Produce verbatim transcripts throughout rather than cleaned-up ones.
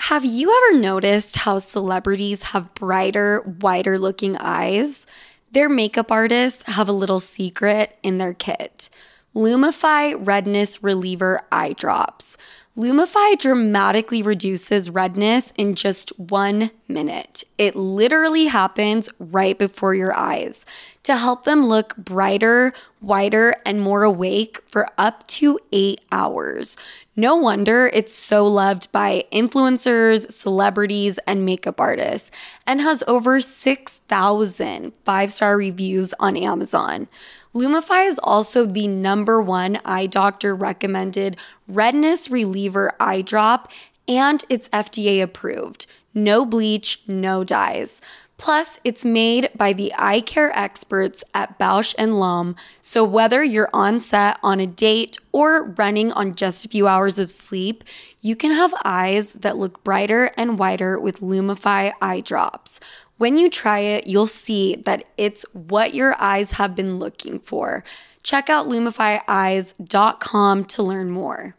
Have you ever noticed how celebrities have brighter, whiter looking eyes? Their makeup artists have a little secret in their kit. Lumify Redness Reliever Eye Drops. Lumify dramatically reduces redness in just one minute. It literally happens right before your eyes to help them look brighter, whiter, and more awake for up to eight hours. No wonder it's so loved by influencers, celebrities, and makeup artists, and has over six thousand five-star reviews on Amazon. Lumify is also the number one eye doctor recommended redness reliever eye drop, and it's F D A approved. No bleach, no dyes. Plus, it's made by the eye care experts at Bausch and Lomb, so whether you're on set, on a date, or running on just a few hours of sleep, you can have eyes that look brighter and whiter with Lumify eye drops. When you try it, you'll see that it's what your eyes have been looking for. Check out lumify eyes dot com to learn more.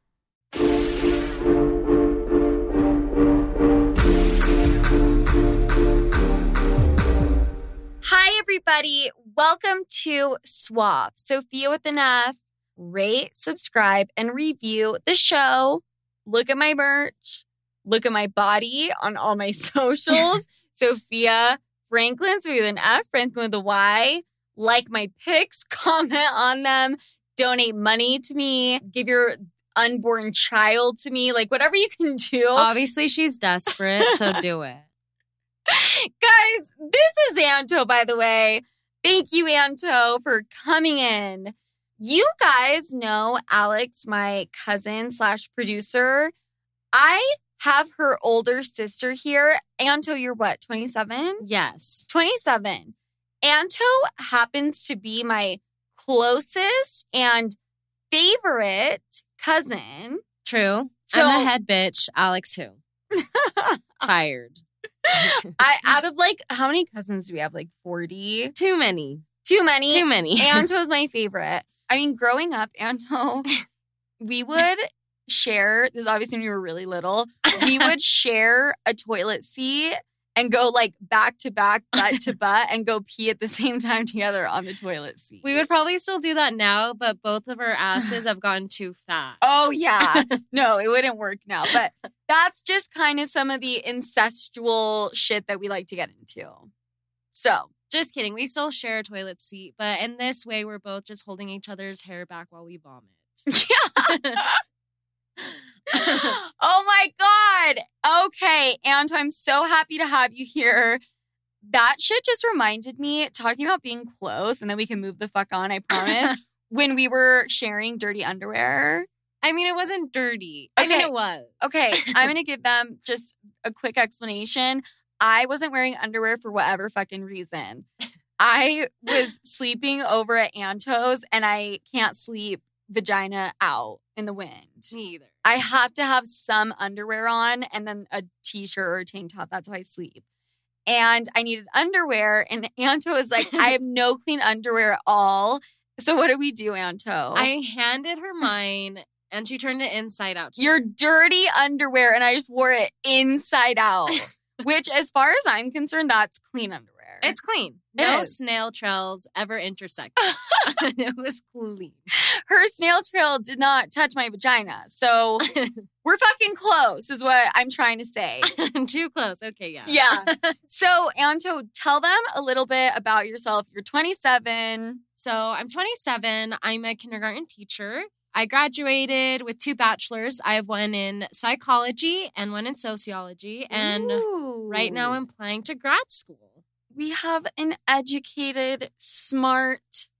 Hi, everybody. Welcome to Swap. Sophia with an F. Rate, subscribe, and review the show. Look at my merch. Look at my body on all my socials. Sophia Franklin's with an F, Franklin with a Y. Like my pics, comment on them, donate money to me, give your unborn child to me, like whatever you can do. Obviously, she's desperate, so do it. Guys, this is Anto, by the way. Thank you, Anto, for coming in. You guys know Alex, my cousin slash producer. I have her older sister here. Anto, you're what, twenty-seven? Yes. twenty-seven. Anto happens to be my closest and favorite cousin. True. So, I'm the head bitch. Alex who? Fired. I out of like, how many cousins do we have? Like forty? Too many. Too many? Too many. Anto's my favorite. I mean, growing up, Anto, we would share, this is obviously when we were really little, we would share a toilet seat and go like back to back, butt to butt, and go pee at the same time together on the toilet seat. We would probably still do that now, but both of our asses have gotten too fat. Oh, yeah. No, it wouldn't work now. But that's just kind of some of the incestual shit that we like to get into. So. Just kidding. We still share a toilet seat, but in this way, we're both just holding each other's hair back while we vomit. Yeah. Oh my God. Okay, Anto, I'm so happy to have you here. That shit just reminded me, talking about being close, and then we can move the fuck on, I promise, when we were sharing dirty underwear. I mean, it wasn't dirty. Okay. I mean, it was. Okay, I'm going to give them just a quick explanation. I wasn't wearing underwear for whatever fucking reason. I was sleeping over at Anto's, and I can't sleep vagina out in the wind. Me either. I have to have some underwear on and then a t-shirt or a tank top. That's how I sleep. And I needed underwear. And Anto was like, I have no clean underwear at all. So what do we do, Anto? I handed her mine and she turned it inside out. Your dirty underwear. And I just wore it inside out, which as far as I'm concerned, that's clean underwear. It's clean. It no is. snail trails ever intersected. It was clean. Her snail trail did not touch my vagina. So we're fucking close is what I'm trying to say. Too close. Okay, yeah. Yeah. So, Anto, tell them a little bit about yourself. You're twenty-seven. So I'm twenty-seven. I'm a kindergarten teacher. I graduated with two bachelors. I have one in psychology and one in sociology. And Ooh. right now I'm applying to grad school. We have an educated, smart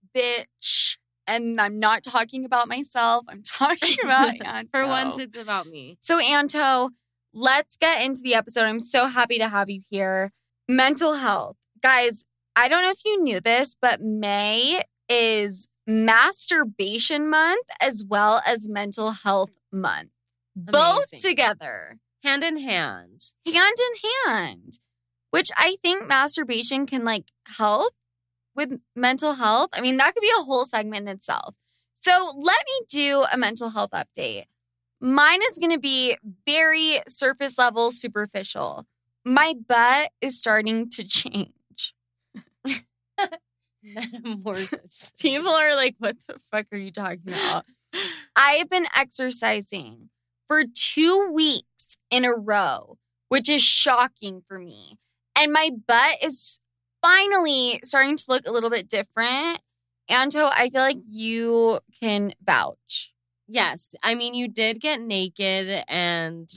bitch. And I'm not talking about myself. I'm talking about Anto. For once, it's about me. So, Anto, let's get into the episode. I'm so happy to have you here. Mental health. Guys, I don't know if you knew this, but May is masturbation month as well as mental health month. Amazing. Both together. Hand in hand. Hand in hand. Which I think masturbation can like help with mental health. I mean, that could be a whole segment in itself. So let me do a mental health update. Mine is going to be very surface level, superficial. My butt is starting to change. Metamorphosis. People are like, what the fuck are you talking about? I have been exercising for two weeks in a row, which is shocking for me. And my butt is finally starting to look a little bit different. Anto, I feel like you can vouch. Yes. I mean, you did get naked and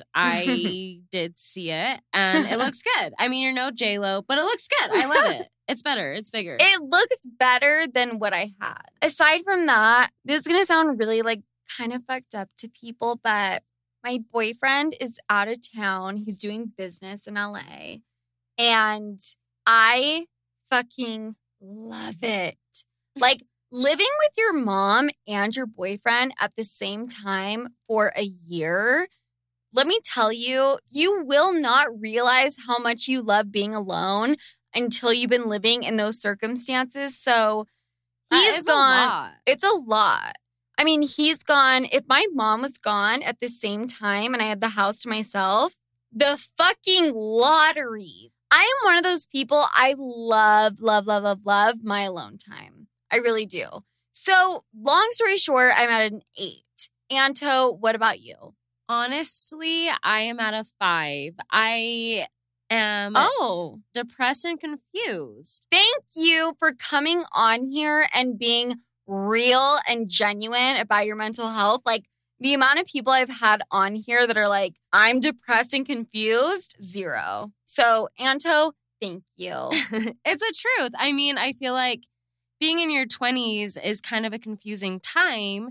I did see it and it looks good. I mean, you're no J-Lo, but it looks good. I love it. It's better. It's bigger. It looks better than what I had. Aside from that, this is going to sound really like kind of fucked up to people, but my boyfriend is out of town. He's doing business in L A and I fucking love it. Like, living with your mom and your boyfriend at the same time for a year, let me tell you, you will not realize how much you love being alone until you've been living in those circumstances. So he's gone. It's a lot. I mean, he's gone. If my mom was gone at the same time and I had the house to myself, the fucking lottery. I am one of those people, I love, love, love, love, love my alone time. I really do. So long story short, I'm at an eight. Anto, what about you? Honestly, I am at a five. I am oh depressed and confused. Thank you for coming on here and being real and genuine about your mental health. Like, the amount of people I've had on here that are like, I'm depressed and confused, zero. So, Anto, thank you. It's a truth. I mean, I feel like being in your twenties is kind of a confusing time.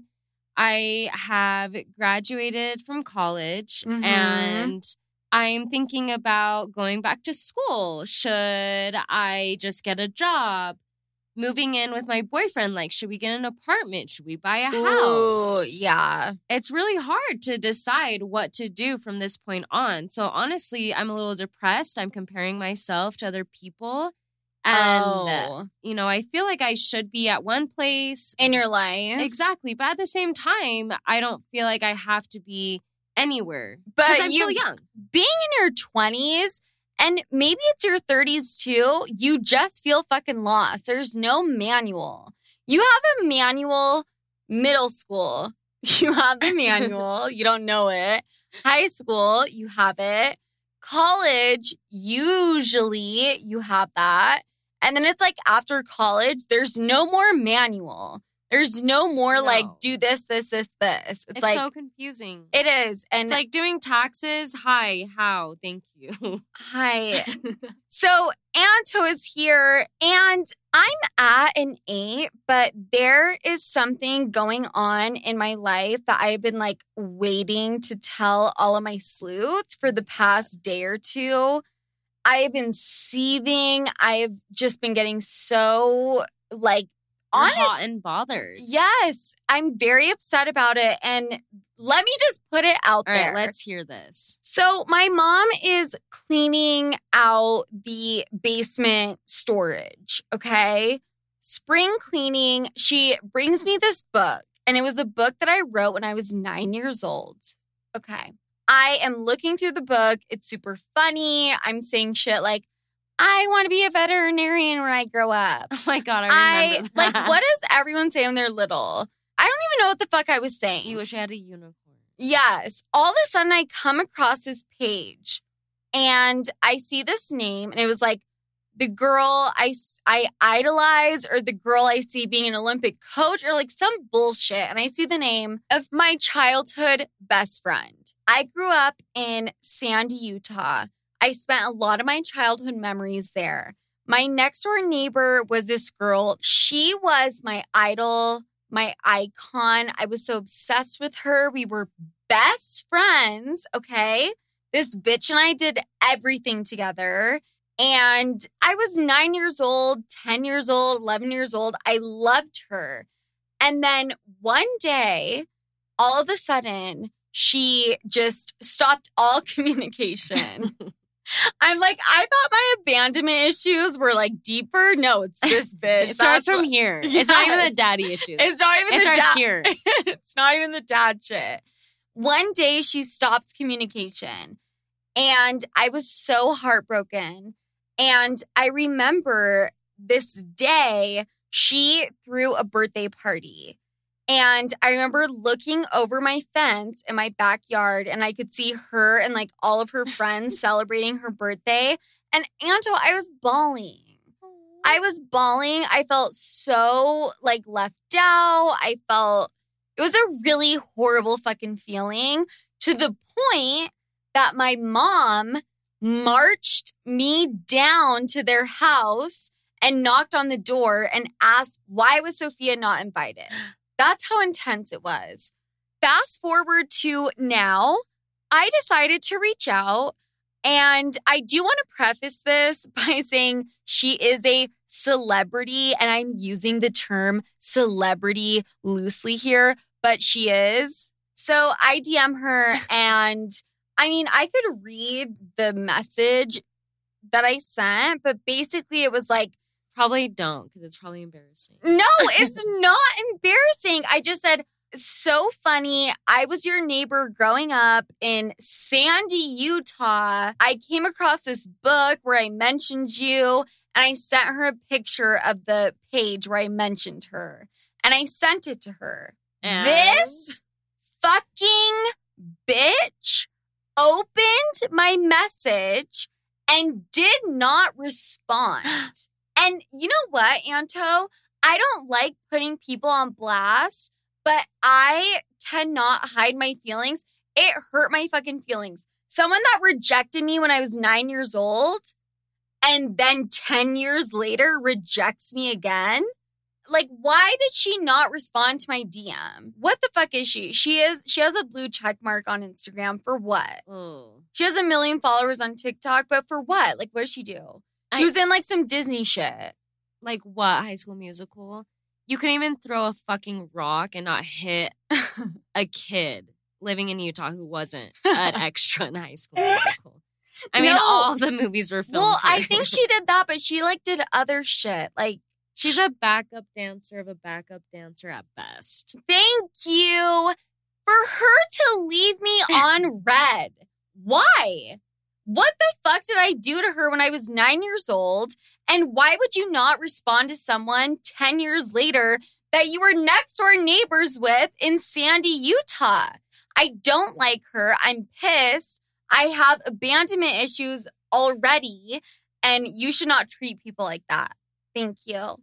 I have graduated from college mm-hmm. and I'm thinking about going back to school. Should I just get a job? Moving in with my boyfriend, like, should we get an apartment? Should we buy a house? Ooh, yeah. It's really hard to decide what to do from this point on. So honestly, I'm a little depressed. I'm comparing myself to other people. And, oh. you know, I feel like I should be at one place. In your life. Exactly. But at the same time, I don't feel like I have to be anywhere. But because I'm you, still young. Being in your twenties, and maybe it's your thirties too, you just feel fucking lost. There's no manual. You have a manual middle school. You have the manual. You don't know it. High school, you have it. College, usually you have that. And then it's like after college, there's no more manual. There's no more no. like, do this, this, this, this. It's, it's like, so confusing. It is. And it's like doing taxes. Hi, how? Thank you. Hi. So Anto is here and I'm at an eight, but there is something going on in my life that I've been like waiting to tell all of my sleuths for the past day or two. I have been seething. I've just been getting so like, honest, hot and bothered. Yes, I'm very upset about it. And let me just put it out All there. Right, let's hear this. So my mom is cleaning out the basement storage, okay? Spring cleaning. She brings me this book, and it was a book that I wrote when I was nine years old. Okay. I am looking through the book. It's super funny. I'm saying shit like, I want to be a veterinarian when I grow up. Oh my God, I remember I, that. Like, what does everyone say when they're little? I don't even know what the fuck I was saying. You wish I had a unicorn. Yes. All of a sudden, I come across this page, and I see this name, and it was like, the girl I, I idolize or the girl I see being an Olympic coach or like some bullshit. And I see the name of my childhood best friend. I grew up in Sandy, Utah. I spent a lot of my childhood memories there. My next door neighbor was this girl. She was my idol, my icon. I was so obsessed with her. We were best friends, okay? This bitch and I did everything together. And I was nine years old, ten years old, eleven years old. I loved her. And then one day, all of a sudden, she just stopped all communication. I'm like, I thought my abandonment issues were like deeper. No, it's this bitch. It starts from what, here. Yes. It's not even the daddy issues. It's not even it the starts da- here. It's not even the dad shit. One day she stops communication and I was so heartbroken. And I remember this day she threw a birthday party. And I remember looking over my fence in my backyard and I could see her and like all of her friends celebrating her birthday. And Anto, I was bawling. I was bawling. I felt so like left out. I felt it was a really horrible fucking feeling to the point that my mom marched me down to their house and knocked on the door and asked why was Sophia not invited. That's how intense it was. Fast forward to now, I decided to reach out. And I do want to preface this by saying she is a celebrity, and I'm using the term celebrity loosely here, but she is. So I D M her, and I mean, I could read the message that I sent, but basically it was like, probably don't, because it's probably embarrassing. No, it's not embarrassing. I just said, so funny. I was your neighbor growing up in Sandy, Utah. I came across this book where I mentioned you, and I sent her a picture of the page where I mentioned her, and I sent it to her. And? This fucking bitch opened my message and did not respond. And you know what, Anto? I don't like putting people on blast, but I cannot hide my feelings. It hurt my fucking feelings. Someone that rejected me when I was nine years old and then ten years later rejects me again. Like, why did she not respond to my D M? What the fuck is she? She is. She has a blue check mark on Instagram for what? Oh. She has a million followers on TikTok, but for what? Like, what does she do? She I, was in like some Disney shit. Like what? High School Musical? You couldn't even throw a fucking rock and not hit a kid living in Utah who wasn't an extra in High School Musical. I mean, no. all of the movies were filmed Well, here. I think she did that, but she like did other shit. Like, she's a backup dancer of a backup dancer at best. Thank you for her to leave me on red. Why? What the fuck did I do to her when I was nine years old? And why would you not respond to someone ten years later that you were next door neighbors with in Sandy, Utah? I don't like her. I'm pissed. I have abandonment issues already, and you should not treat people like that. Thank you.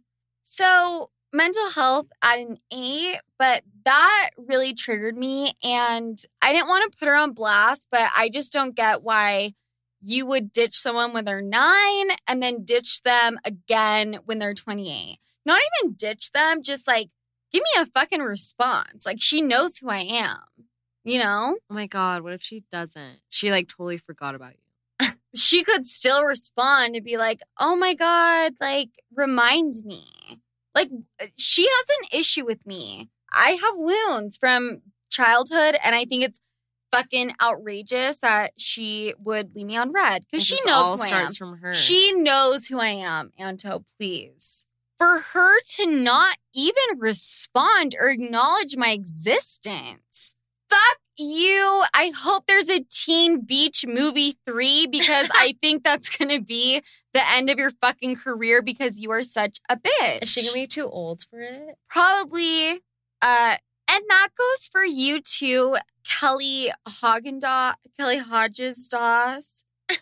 So mental health at an eight, but that really triggered me, and I didn't want to put her on blast, but I just don't get why you would ditch someone when they're nine and then ditch them again when they're twenty-eight. Not even ditch them, just like, give me a fucking response. Like, she knows who I am, you know? Oh my God, what if she doesn't? She like totally forgot about you. She could still respond and be like, oh my God, like, remind me. Like, she has an issue with me. I have wounds from childhood, and I think it's fucking outrageous that she would leave me on red because she knows all who starts I am. From her. She knows who I am, Anto, please. For her to not even respond or acknowledge my existence. Fuck you. I hope there's a Teen Beach Movie three because I think that's going to be the end of your fucking career because you are such a bitch. Is she going to be too old for it? Probably. Uh, and that goes for you too, Kelly Haagen-Dazs, Kelly Hodges-Dazs.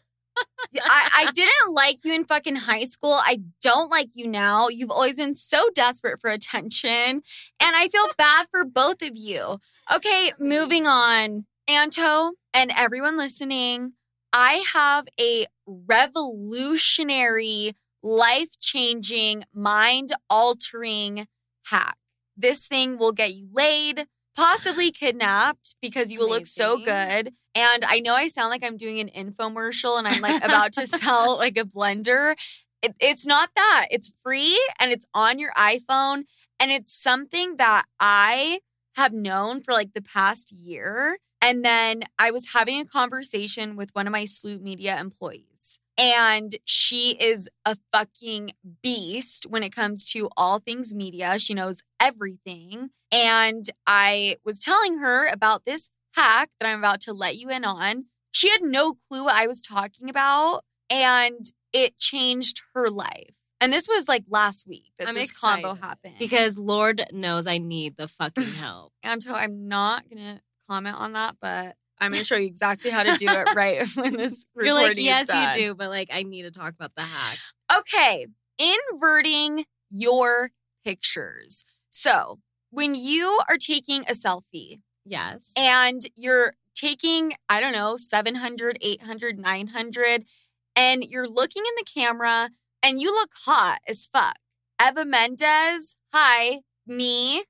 I, I didn't like you in fucking high school. I don't like you now. You've always been so desperate for attention. And I feel bad for both of you. Okay, moving on. Anto and everyone listening, I have a revolutionary, life-changing, mind-altering hack. This thing will get you laid, possibly kidnapped because you will Amazing. Look so good. And I know I sound like I'm doing an infomercial and I'm like about to sell like a blender. It, it's not that. It's free and it's on your iPhone. And it's something that I have known for like the past year. And then I was having a conversation with one of my Sloop Media employees. And she is a fucking beast when it comes to all things media. She knows everything. And I was telling her about this hack that I'm about to let you in on. She had no clue what I was talking about, and it changed her life. And this was like last week that I'm this excited combo happened. because Lord knows I need the fucking help. Anto, I'm not going to comment on that, but I'm going to show you exactly how to do it right when this recording You're like, is yes, done. you do, but like, I need to talk about the hack. Okay, inverting your pictures. So when you are taking a selfie Yes. and you're taking, I don't know, seven hundred, eight hundred, nine hundred, and you're looking in the camera and you look hot as fuck. Eva Mendes, hi, me.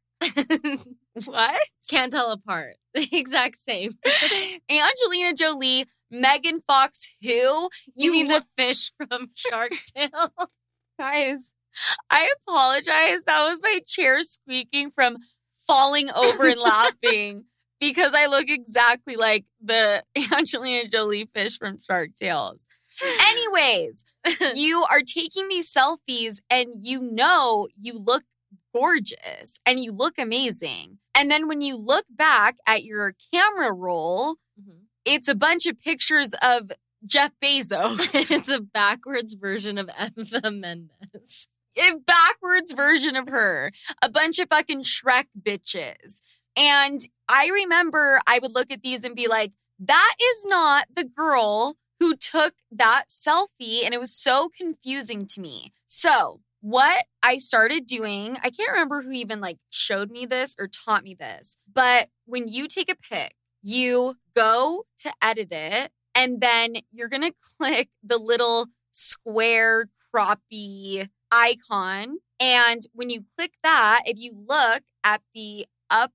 What? Can't tell apart. The exact same. Angelina Jolie, Megan Fox, who? You, You mean look, the fish from Shark Tale? guys, I apologize. That was my chair squeaking from falling over and laughing because I look exactly like the Angelina Jolie fish from Shark Tales. Anyways, you are taking these selfies and you know you look gorgeous and you look amazing. And then when you look back at your camera roll, Mhm. it's a bunch of pictures of Jeff Bezos. It's a backwards version of Eva Mendes. A backwards version of her. A bunch of fucking Shrek bitches. And I remember I would look at these and be like, that is not the girl who took that selfie. And it was so confusing to me. So what I started doing, I can't remember who even like showed me this or taught me this, but when you take a pic, you go to edit it and then you're going to click the little square croppy icon. And when you click that, if you look at the up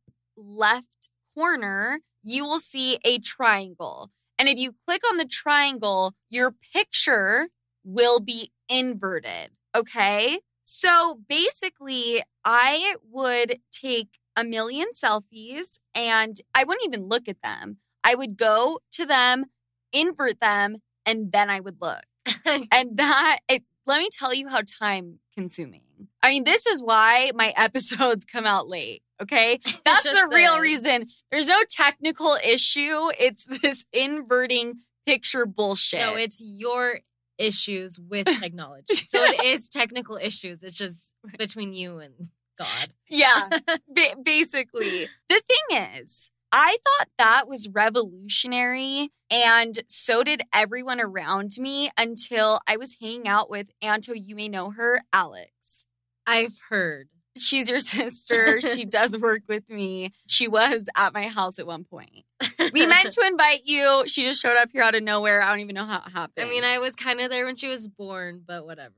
left corner, you will see a triangle. And if you click on the triangle, your picture will be inverted. Okay. So basically, I would take a million selfies and I wouldn't even look at them. I would go to them, invert them, and then I would look. And that, it, let me tell you how time consuming. I mean, this is why my episodes come out late. Okay. That's just the real this. reason. There's no technical issue. It's this inverting picture bullshit. No, it's your issues with technology. So it is technical issues. It's just between you and God. Yeah, ba- basically. The thing is, I thought that was revolutionary, and so did everyone around me until I was hanging out with Anto, you may know her, Alex. I've heard. She's your sister. She does work with me. She was at my house at one point. We meant to invite you. She just showed up here out of nowhere. I don't even know how it happened. I mean, I was kind of there when she was born, but whatever.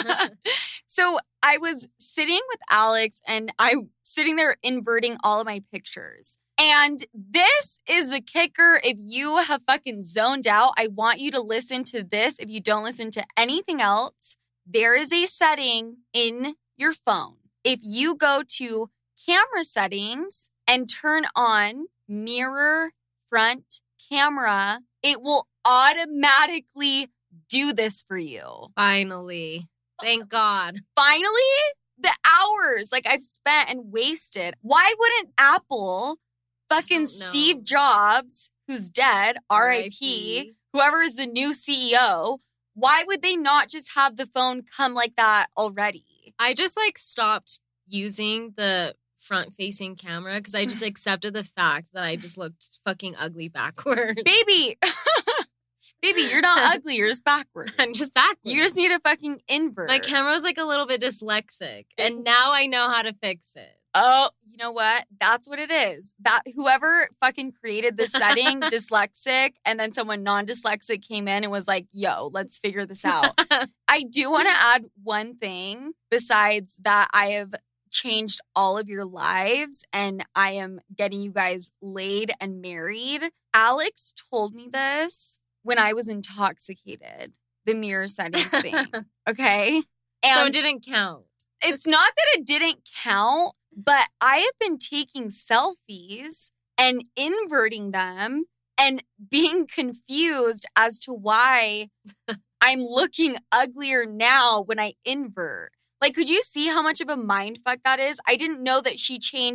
So I was sitting with Alex and I'm sitting there inverting all of my pictures. And this is the kicker. If you have fucking zoned out, I want you to listen to this. If you don't listen to anything else, there is a setting in your phone. If you go to camera settings and turn on mirror front camera, it will automatically do this for you. Finally. Thank God. Finally, the hours like I've spent and wasted. Why wouldn't Apple, fucking Steve Jobs, who's dead, R I P, whoever is the new C E O, why would they not just have the phone come like that already? I just like stopped using the front-facing camera because I just accepted the fact that I just looked fucking ugly backwards. Baby, baby, you're not ugly. You're just backwards. I'm just backwards. You just need a fucking invert. My camera was like a little bit dyslexic, and now I know how to fix it. Oh, you know what? That's what it is. That whoever fucking created this setting, dyslexic, and then someone non-dyslexic came in and was like, yo, let's figure this out. I do want to add one thing besides that I have changed all of your lives and I am getting you guys laid and married. Alex told me this when I was intoxicated, the mirror settings thing. Okay? And So it didn't count. It's not that it didn't count, but I have been taking selfies and inverting them and being confused as to why I'm looking uglier now when I invert. Like, could you see how much of a mind fuck that is? I didn't know that she changed the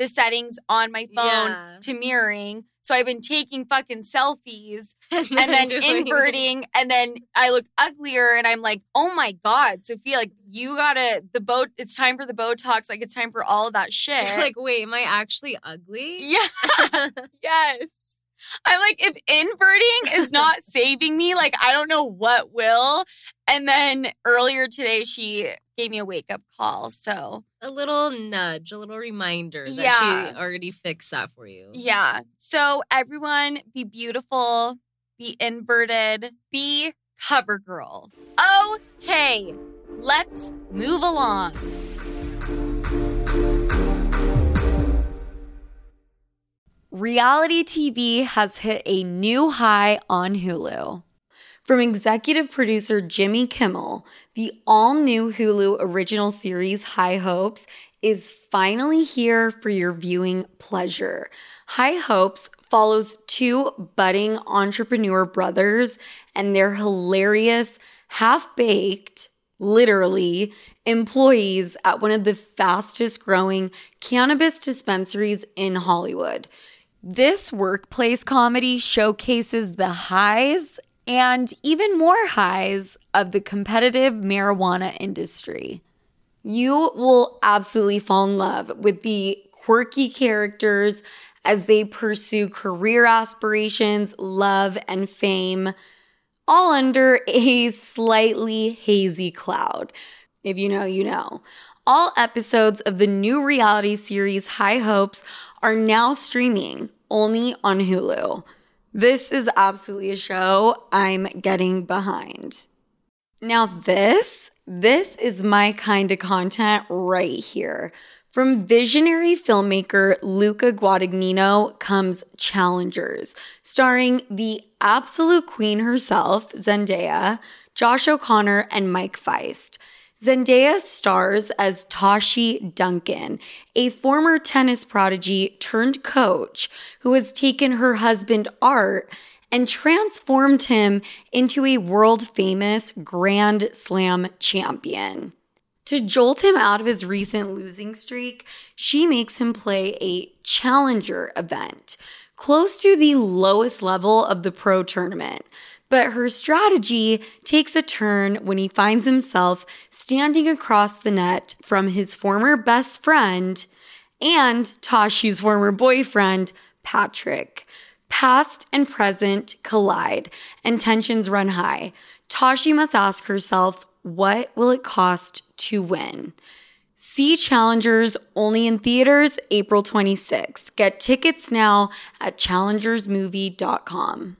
the settings on my phone Yeah. to mirroring. So I've been taking fucking selfies and and then doing- inverting, and then I look uglier, and I'm like, oh my God, Sophia, like you gotta, the boat, it's time for the Botox, like it's time for all of that shit. You're like, wait, am I actually ugly? Yeah, yes. I'm like, if inverting is not saving me, like I don't know what will. And then earlier today, she gave me a wake up call. So A little nudge, a little reminder that Yeah. she already fixed that for you. yeah. So everyone be beautiful, be inverted, be cover girl. Okay, let's move along. Reality T V has hit a new high on Hulu. From executive producer Jimmy Kimmel, the all-new Hulu original series High Hopes is finally here for your viewing pleasure. High Hopes follows two budding entrepreneur brothers and their hilarious, half-baked, literally, employees at one of the fastest-growing cannabis dispensaries in Hollywood. This workplace comedy showcases the highs and even more highs of the competitive marijuana industry. You will absolutely fall in love with the quirky characters as they pursue career aspirations, love, and fame, all under a slightly hazy cloud. If you know, you know. All episodes of the new reality series High Hopes are now streaming only on Hulu. This is absolutely a show I'm getting behind. Now this, this is my kind of content right here. From visionary filmmaker Luca Guadagnino comes Challengers, starring the absolute queen herself, Zendaya, Josh O'Connor, and Mike Feist. Zendaya stars as Tashi Duncan, a former tennis prodigy turned coach who has taken her husband Art and transformed him into a world-famous Grand Slam champion. To jolt him out of his recent losing streak, she makes him play a challenger event, close to the lowest level of the pro tournament. But her strategy takes a turn when he finds himself standing across the net from his former best friend and Tashi's former boyfriend, Patrick. Past and present collide, and tensions run high. Tashi must ask herself, what will it cost to win? See Challengers only in theaters April twenty-sixth. Get tickets now at challengers movie dot com.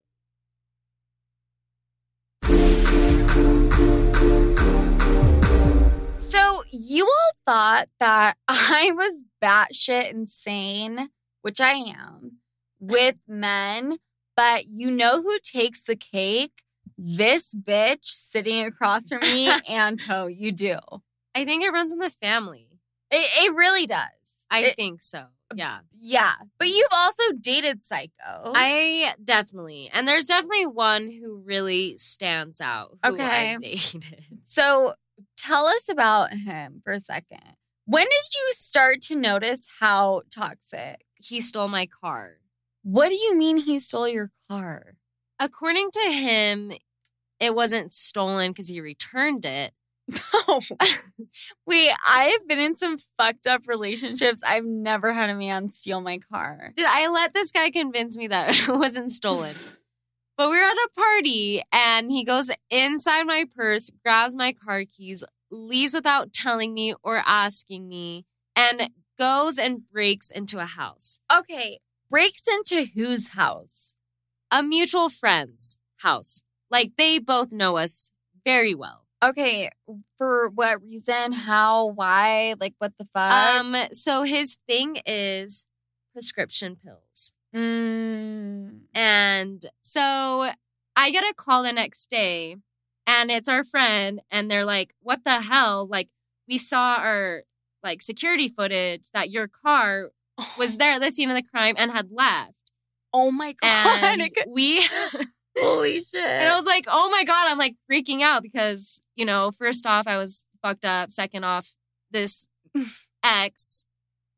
So you all thought that I was batshit insane, which I am, with men, but you know who takes the cake? This bitch sitting across from me, Anto. You do. I think it runs in the family. It, it really does. I It- think so. Yeah. Yeah. But you've also dated psychos. I definitely. And there's definitely one who really stands out who Okay. I've dated. So tell us about him for a second. When did you start to notice how toxic? He stole my car. What do you mean he stole your car? According to him, it wasn't stolen because he returned it. No. Wait, I've been in some fucked up relationships. I've never had a man steal my car. Did I let this guy convince me that it wasn't stolen? But we were at a party and he goes inside my purse, grabs my car keys, leaves without telling me or asking me, and goes and breaks into a house. Okay, breaks into whose house? A mutual friend's house. Like, they both know us very well. Okay, for what reason? How? Why? Like, what the fuck? Um, so his thing is prescription pills. Mm. And so I get a call the next day and it's our friend and they're like, what the hell? Like, we saw our like security footage that your car was there at the scene of the crime and had left. Oh my God. And It could- we Holy shit. and I was like, oh my God, I'm like freaking out because, you know, first off, I was fucked up. Second off, this ex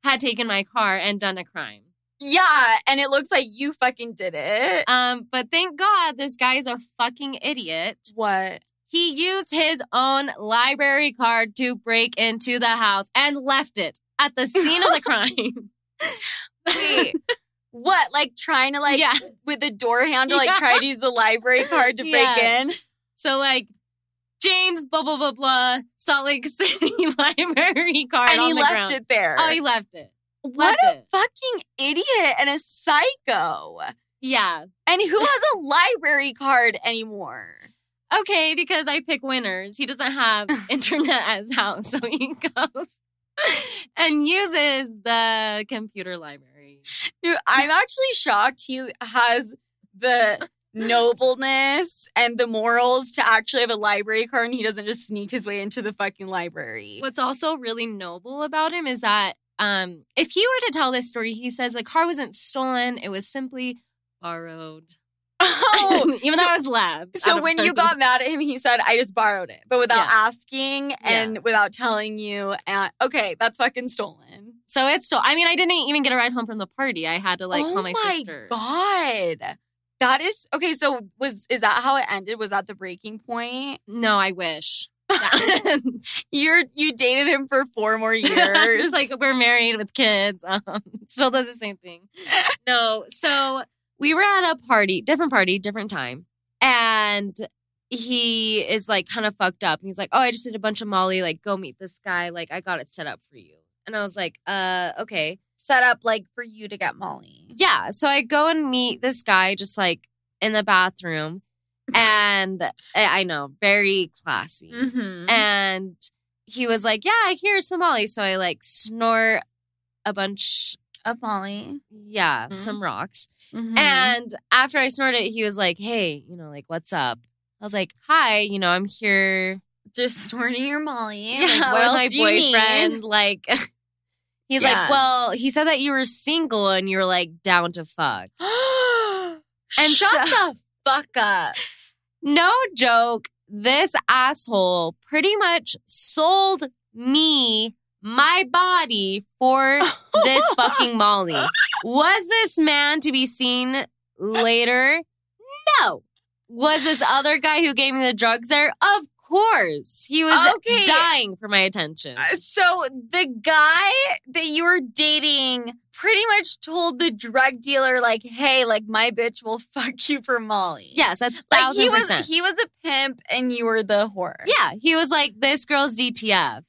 had taken my car and done a crime. Yeah, and it looks like you fucking did it. Um, but thank God this guy's a fucking idiot. What? He used his own library card to break into the house and left it at the scene of the crime. Wait, what? Like trying to like, Yeah. with the door handle, like Yeah. try to use the library card to Yeah. break in? So like, James, blah, blah, blah, blah, Salt Lake City library card And on he the left ground. it there. Oh, he left it. What left a it. fucking idiot and a psycho. Yeah. And who has a library card anymore? Okay, because I pick winners. He doesn't have internet at his house, so he goes and uses the computer library. Dude, I'm actually shocked he has the nobleness and the morals to actually have a library card and he doesn't just sneak his way into the fucking library. What's also really noble about him is that um, if he were to tell this story, he says the car wasn't stolen; it was simply borrowed. Oh, Even so- though it was lab. so when you got mad at him, he said, I just borrowed it, but without Yeah. asking and without telling you. And okay, that's fucking stolen. So it's still, I mean, I didn't even get a ride home from the party. I had to like oh call my, my sister. God. That is, okay, so was, is that how it ended? Was that the breaking point? No, I wish. You're, you dated him for four more years. It's like we're married with kids. Um, still does the same thing. No, so we were at a party, different party, different time. And he is like kind of fucked up. And he's like, oh, I just did a bunch of Molly. Like, go meet this guy. Like, I got it set up for you. And I was like, uh, okay. set up like for you to get Molly. Yeah. So I go and meet this guy just like in the bathroom. And I know, very classy. Mm-hmm. And he was like, yeah, here's some Molly. So I like snort a bunch, Of Molly. yeah, Mhm. some rocks. Mm-hmm. And after I snorted it, he was like, hey, you know, like, what's up? I was like, hi, you know, I'm here. just snorting your Molly. Yeah, Like, what with else my do you need? boyfriend. Like, he's Yeah. like, well, he said that you were single and you were like down to fuck. and so- shut the fuck up. No joke. This asshole pretty much sold me my body for this fucking Molly. Was this man to be seen later? No. Was this other guy who gave me the drugs there? Of course. He was Okay. dying for my attention. So the guy that you were dating pretty much told the drug dealer, like, hey, like my bitch will fuck you for Molly. Yes, a Like thousand he was percent. he was a pimp and you were the whore. Yeah, he was like, this girl's D T F.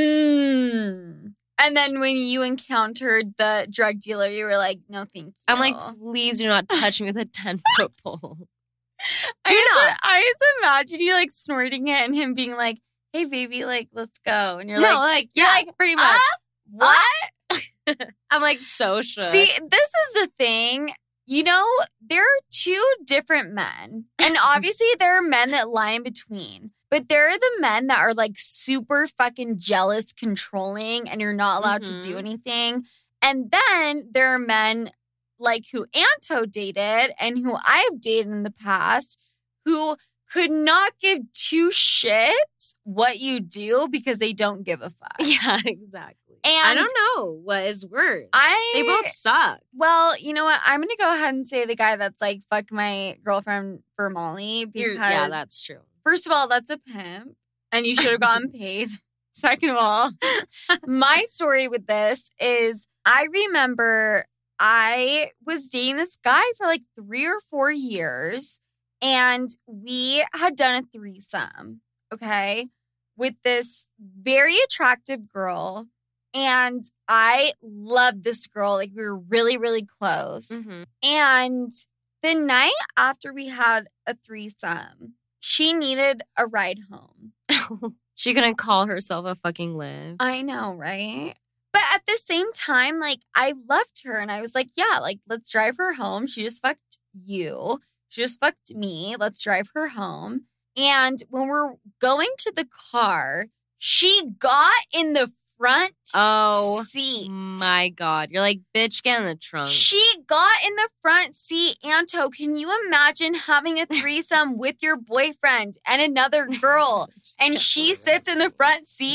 Mm. And then when you encountered the drug dealer, you were like, no, thank you. I'm like, please do not touch me with a ten-foot pole. I do just, not. I just imagine you like snorting it and him being like, hey, baby, like, let's go. And you're no, like, like, you're yeah, like, pretty much. "Ah, what? I'm like so shook. See, this is the thing. You know, there are two different men. And obviously, there are men that lie in between. But there are the men that are like super fucking jealous, controlling, and you're not allowed to do Mhm. anything. And then there are men like who Anto dated and who I've dated in the past who could not give two shits what you do because they don't give a fuck. yeah, exactly. And I don't know what is worse. I- they both suck. Well, you know what? I'm going to go ahead and say the guy that's like, fuck my girlfriend for Molly because, You're- yeah, that's true. first of all, that's a pimp and you should have gotten paid. Second of all, my story with this is I remember I was dating this guy for like three or four years and we had done a threesome, okay, with this very attractive girl. And I loved this girl. Like, we were really, really close. Mhm. And the night after we had a threesome, she needed a ride home. She couldn't call herself a fucking live. I know, right? But at the same time, like, I loved her. And I was like, yeah, like, let's drive her home. She just fucked you. She just fucked me. Let's drive her home. And when we're going to the car, she got in the front Oh seat. my God. You're like, bitch, get in the trunk. She got in the front seat. Anto, can you imagine having a threesome with your boyfriend and another girl? And she sits in the front seat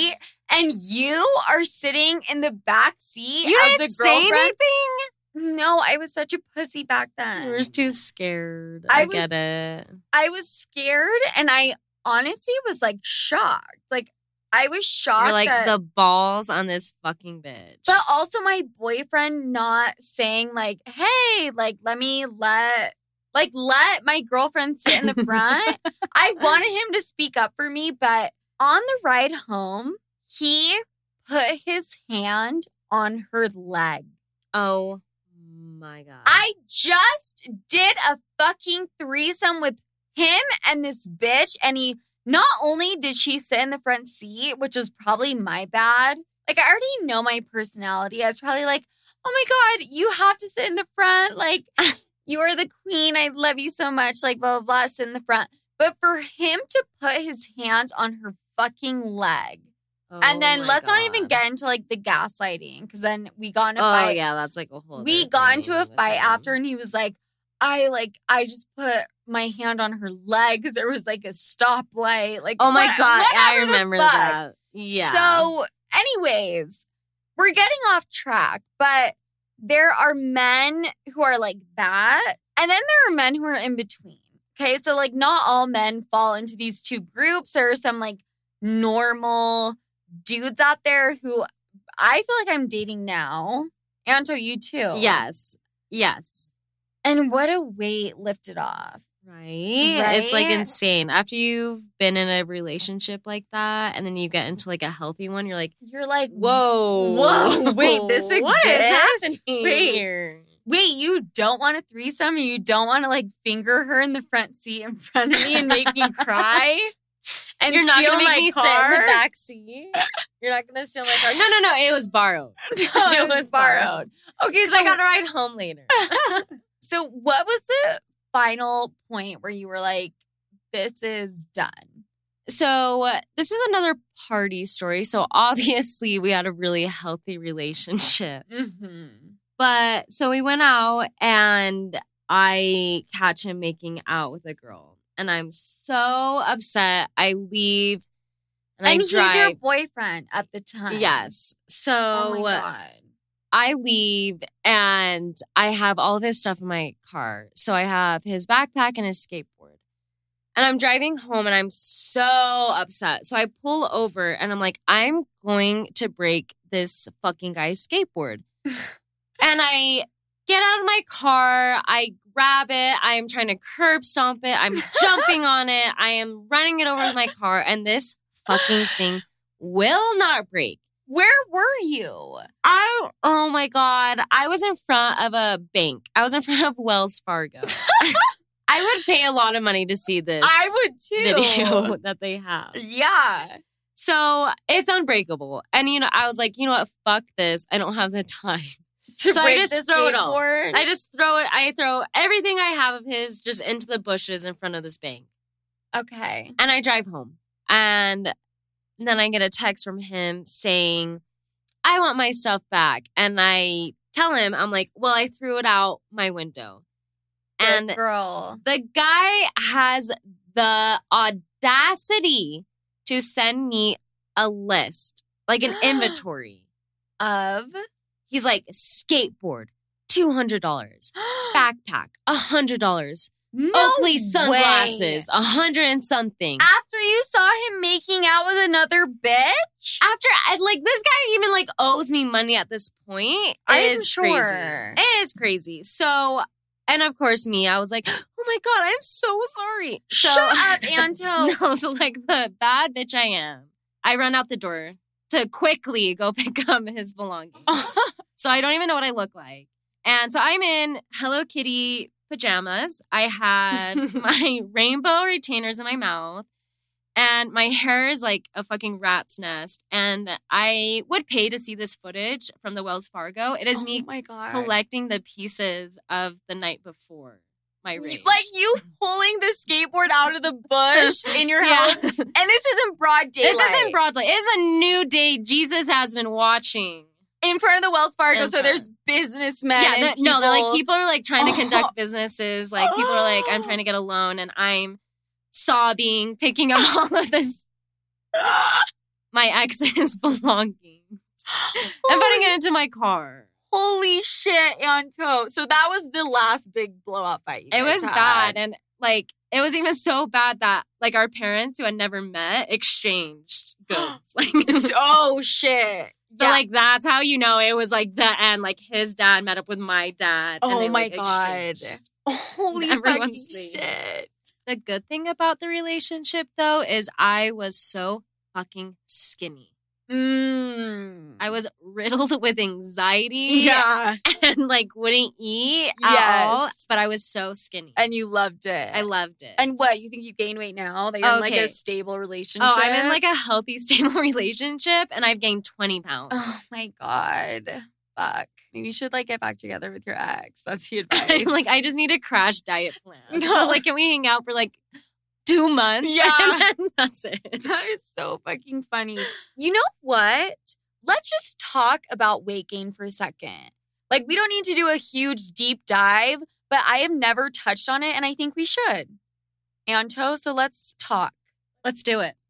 And you are sitting in the back seat You as didn't the say girlfriend. anything? No, I was such a pussy back then. You were too scared. I I, was- get it. I was scared and I honestly was like shocked. Like I was shocked. You're like that, the balls on this fucking bitch. but also my boyfriend not saying like, hey, like let me let like let my girlfriend sit in the front. I wanted him to speak up for me, but on the ride home, he put his hand on her leg. oh my God. I just did a fucking threesome with him and this bitch. And he, not only did she sit in the front seat, which was probably my bad. Like, I already know my personality. I was probably like, oh my God, you have to sit in the front. Like, you are the queen. I love you so much. Like, blah, blah, blah, sit in the front. But for him to put his hand on her fucking leg. Oh and then my let's not even God. get into like the gaslighting. Because then we got in a Oh fight. yeah, that's like a whole. We other got thing into a with fight him. after, and he was like, I like, I just put my hand on her leg because there was like a stoplight. Like, Oh my what- God, I whatever the remember fuck. that. Yeah. So, anyways, we're getting off track, but there are men who are like that, and then there are men who are in between. Okay, so like, not all men fall into these two groups. There are some like normal dudes out there who I feel like I'm dating now. Anto, you too. yes, yes. And what a weight lifted off. Right? It's like Right? insane. After you've been in a relationship like that and then you get into like a healthy one, you're like, You're like, whoa. Whoa, wait, this What is exists? happening Wait. here? wait, you don't want a threesome? And you don't want to like finger her in the front seat in front of me and make me cry? And You're not steal going to my make me car? sit in the back seat? You're not going to steal my car? No, no, no. It was borrowed. No, it was borrowed. Okay, So so I got to ride home later. so what was the final point where you were like, this is done? So uh, this is another party story. So obviously we had a really healthy relationship. Mm-hmm. But so we went out and I catch him making out with a girl. And I'm so upset. I leave and, And I he's drive. your boyfriend at the time. Yes. So Oh my God. I leave and I have all of his stuff in my car. So I have his backpack and his skateboard. And I'm driving home and I'm so upset. So I pull over and I'm like, I'm going to break this fucking guy's skateboard. And I get out of my car. I grab it. I am trying to curb stomp it. I'm jumping on it. I am running it over with my car. And this fucking thing will not break. Where were you? I, oh my God. I was in front of a bank. I was in front of Wells Fargo. I would pay a lot of money to see this I would too. video that they have. Yeah. So it's unbreakable. And, you know, I was like, you know what? Fuck this. I don't have the time. To So I break just the throw it all. skateboard? I just throw it. I throw everything I have of his just into the bushes in front of this bank. Okay. And I drive home. And then I get a text from him saying, I want my stuff back. And I tell him, I'm like, well, I threw it out my window. And Good girl. the guy has the audacity to send me a list, like an inventory. Of He's like, skateboard, two hundred dollars. Backpack, one hundred dollars. no Oakley way. sunglasses, a hundred and something. After you saw him making out with another bitch? After, I- like, this guy even, like, owes me money at this point. It I'm is sure. crazy. It is crazy. So, and of course, me, I was like, oh my God, I'm so sorry. So, Shut up, Anto. no, so, like, the bad bitch I am, I run out the door to quickly go pick up his belongings. So I don't even know what I look like. And so I'm in Hello Kitty pajamas. I had my rainbow retainers in my mouth. And my hair is like a fucking rat's nest. And I would pay to see this footage from the Wells Fargo. It is Oh me my God. collecting the pieces of the night before my rage. Like you pulling the skateboard out of the bush in your Yeah. house. And this isn't broad daylight. This isn't Broadway. It's a new day Jesus has been watching. In front of the Wells Fargo, In so front. there's businessmen Yeah, and they're- people. no, they're like, people are like trying to Oh. conduct businesses. Like, people are like, I'm trying to get a loan, and I'm sobbing, picking up all of this. my ex's belongings and putting it into my car. Holy shit, Anto. So that was the last big blowout fight. It was had. bad. And like, it was even so bad that like our parents who had never met exchanged goods. Like, oh shit. So yeah. like, that's how you know it was like the end. Like his dad met up with my dad. Oh and they, my like, God. Exchanged. Holy fucking shit. The good thing about the relationship though is I was so fucking skinny. Mm. I was riddled with anxiety. Yeah. And like wouldn't eat at yes. all. But I was so skinny. And you loved it. I loved it. And what, you think you gained weight now? That you're okay. in like a stable relationship? Oh, I'm in like a healthy, stable relationship and I've gained twenty pounds. Oh my God. Fuck. Maybe you should like get back together with your ex. That's the advice. I'm like, I just need a crash diet plan. No. So like, can we hang out for like two months? Yeah. And then that's it. That is so fucking funny. You know what? Let's just talk about weight gain for a second. Like, we don't need to do a huge deep dive, but I have never touched on it, and I think we should. Anto, so let's talk. Let's do it.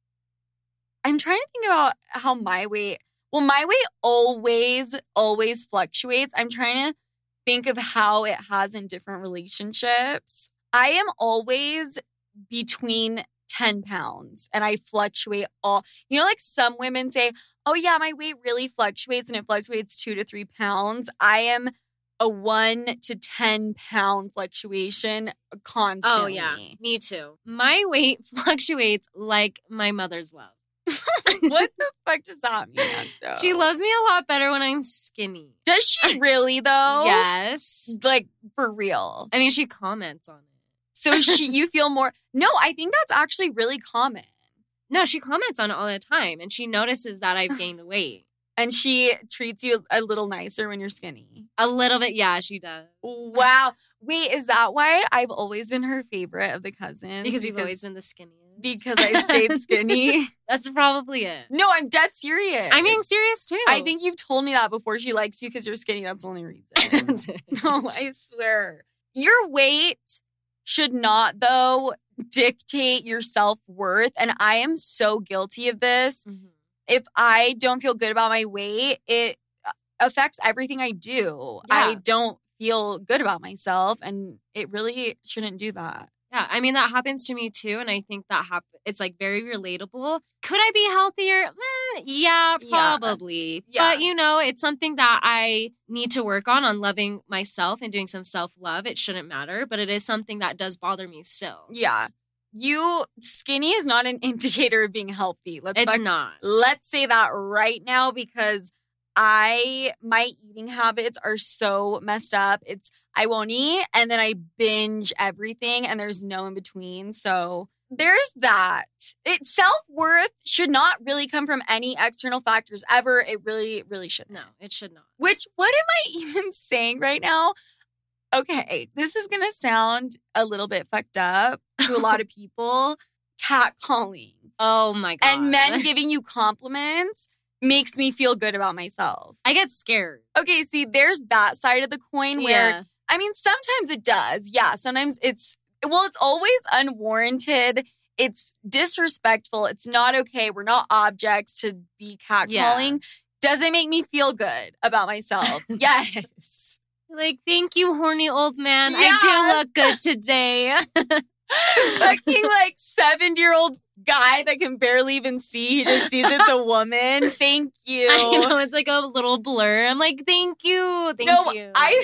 I'm trying to think about how my weight, well, my weight always, always fluctuates. I'm trying to think of how it has in different relationships. I am always between ten pounds and I fluctuate all, you know, like some women say, oh yeah, my weight really fluctuates and it fluctuates two to three pounds. I am a one to ten pound fluctuation constantly. Oh yeah, me too. My weight fluctuates like my mother's love. What the fuck does that mean? Anto? She loves me a lot better when I'm skinny. Does she really though? Yes. Like for real. I mean, she comments on it. So she, you feel more, no, I think that's actually really common. No, she comments on it all the time and she notices that I've gained weight. And she treats you a little nicer when you're skinny. A little bit, yeah, she does. Wow. Wait, is that why I've always been her favorite of the cousins? Because, because you've always been the skinniest. Because I stayed skinny. That's probably it. No, I'm dead serious. I'm being serious too. I think you've told me that before. She likes you because you're skinny. That's the only reason. No, I swear. Your weight should not, though, dictate your self-worth. And I am so guilty of this. Mm-hmm. If I don't feel good about my weight, it affects everything I do. Yeah. I don't feel good about myself, and it really shouldn't do that. Yeah, I mean, that happens to me too, and I think that hap- it's like very relatable. Could I be healthier? Mm, yeah, probably. Yeah. But, you know, it's something that I need to work on, on loving myself and doing some self-love. It shouldn't matter, but it is something that does bother me still. Yeah. You, skinny is not an indicator of being healthy. Let's it's fuck, not. Let's say that right now because I, my eating habits are so messed up. It's, I won't eat and then I binge everything and there's no in between. So there's that. It self-worth should not really come from any external factors ever. It really, really shouldn't. No, it should not. Which, what am I even saying right now? Okay, this is going to sound a little bit fucked up to a lot of people. Catcalling. Oh my God. And men giving you compliments makes me feel good about myself. I get scared. Okay, see, there's that side of the coin where, yeah. I mean, sometimes it does. Yeah, sometimes it's, well, it's always unwarranted. It's disrespectful. It's not okay. We're not objects to be catcalling. Yeah. Does it make me feel good about myself? Yes. Like, thank you, horny old man. Yeah. I do look good today. Fucking like seventy-year-old guy that can barely even see. He just sees it's a woman. Thank you. I know, it's like a little blur. I'm like, thank you. Thank no, you. I...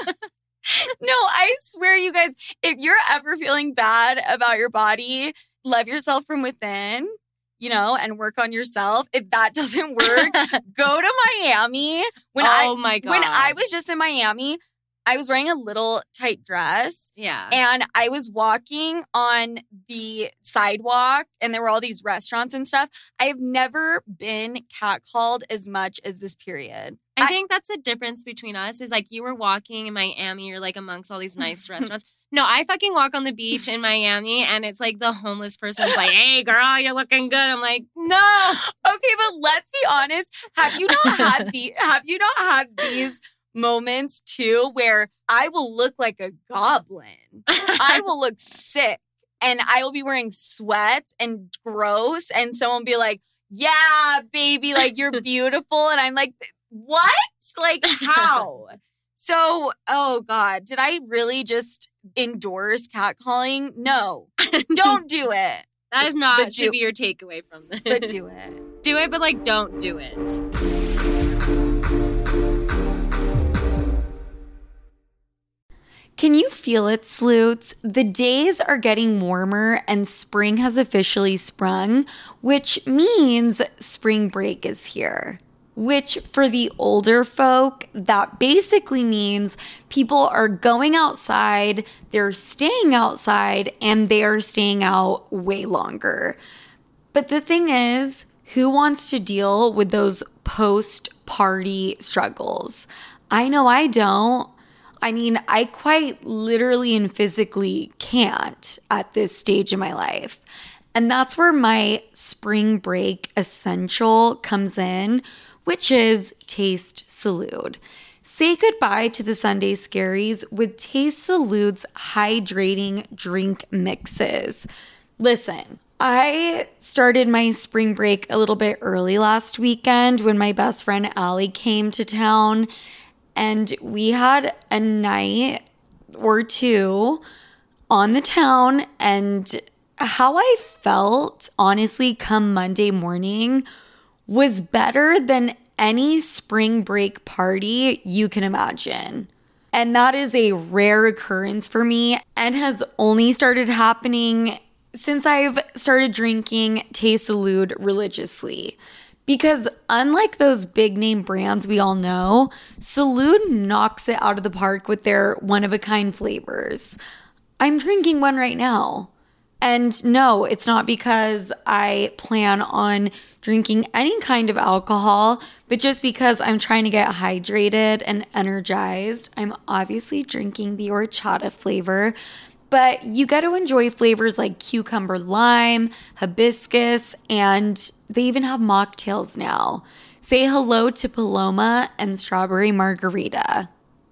No, I swear, you guys, if you're ever feeling bad about your body, love yourself from within, you know, and work on yourself. If that doesn't work, go to Miami. When oh I, my God. When I was just in Miami, I was wearing a little tight dress. Yeah. And I was walking on the sidewalk and there were all these restaurants and stuff. I've never been catcalled as much as this period. I, I think that's the difference between us is like you were walking in Miami, you're like amongst all these nice restaurants. No, I fucking walk on the beach in Miami and it's like the homeless person's like, hey, girl, you're looking good. I'm like, no. Okay, but let's be honest. Have you not had the, have you not had these moments too where I will look like a goblin? I will look sick and I will be wearing sweats and gross and someone will be like, yeah, baby, like you're beautiful. And I'm like, what? Like how? So, oh God, did I really just endorse catcalling? No, don't do it. That is not, But should do- be your takeaway from this. But do it. Do it, but like, don't do it. Can you feel it, Sloots? The days are getting warmer and spring has officially sprung, which means spring break is here. Which, for the older folk, that basically means people are going outside, they're staying outside, and they are staying out way longer. But the thing is, who wants to deal with those post-party struggles? I know I don't. I mean, I quite literally and physically can't at this stage in my life. And that's where my spring break essential comes in, which is Taste Salud. Say goodbye to the Sunday scaries with Taste Salud's hydrating drink mixes. Listen, I started my spring break a little bit early last weekend when my best friend Allie came to town. And we had a night or two on the town, and how I felt, honestly, come Monday morning was better than any spring break party you can imagine. And that is a rare occurrence for me and has only started happening since I've started drinking Taste Salud religiously. Because unlike those big name brands we all know, Salud knocks it out of the park with their one-of-a-kind flavors. I'm drinking one right now. And no, it's not because I plan on drinking any kind of alcohol, but just because I'm trying to get hydrated and energized. I'm obviously drinking the horchata flavor. But you get to enjoy flavors like cucumber lime, hibiscus, and they even have mocktails now. Say hello to Paloma and strawberry margarita.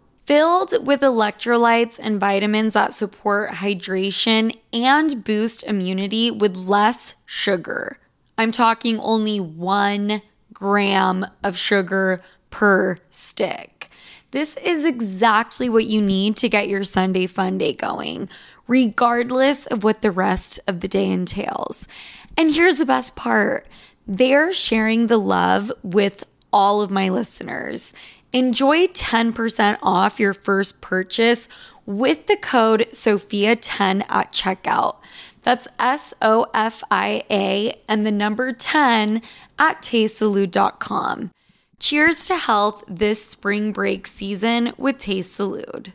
Filled with electrolytes and vitamins that support hydration and boost immunity with less sugar. I'm talking only one gram of sugar per stick. This is exactly what you need to get your Sunday fun day going, regardless of what the rest of the day entails. And here's the best part. They're sharing the love with all of my listeners. Enjoy ten percent off your first purchase with the code Sophia ten at checkout. That's S O F I A and the number ten at taste salud dot com. Cheers to health this spring break season with Taste Salud.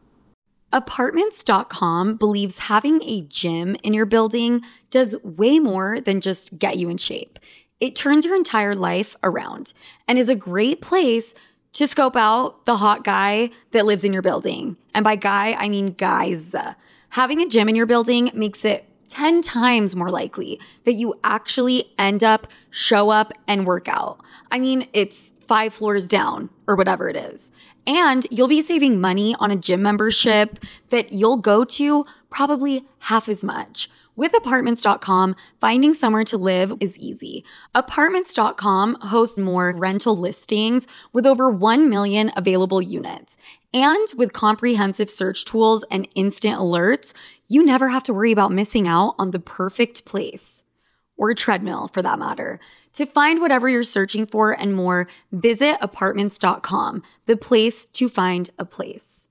Apartments dot com believes having a gym in your building does way more than just get you in shape. It turns your entire life around and is a great place to scope out the hot guy that lives in your building. And by guy, I mean guys. Having a gym in your building makes it ten times more likely that you actually end up, show up, and work out. I mean, it's five floors down or whatever it is. And you'll be saving money on a gym membership that you'll go to probably half as much. With Apartments dot com, finding somewhere to live is easy. Apartments dot com hosts more rental listings with over one million available units. And with comprehensive search tools and instant alerts, you never have to worry about missing out on the perfect place. Or a treadmill, for that matter. To find whatever you're searching for and more, visit Apartments dot com, the place to find a place.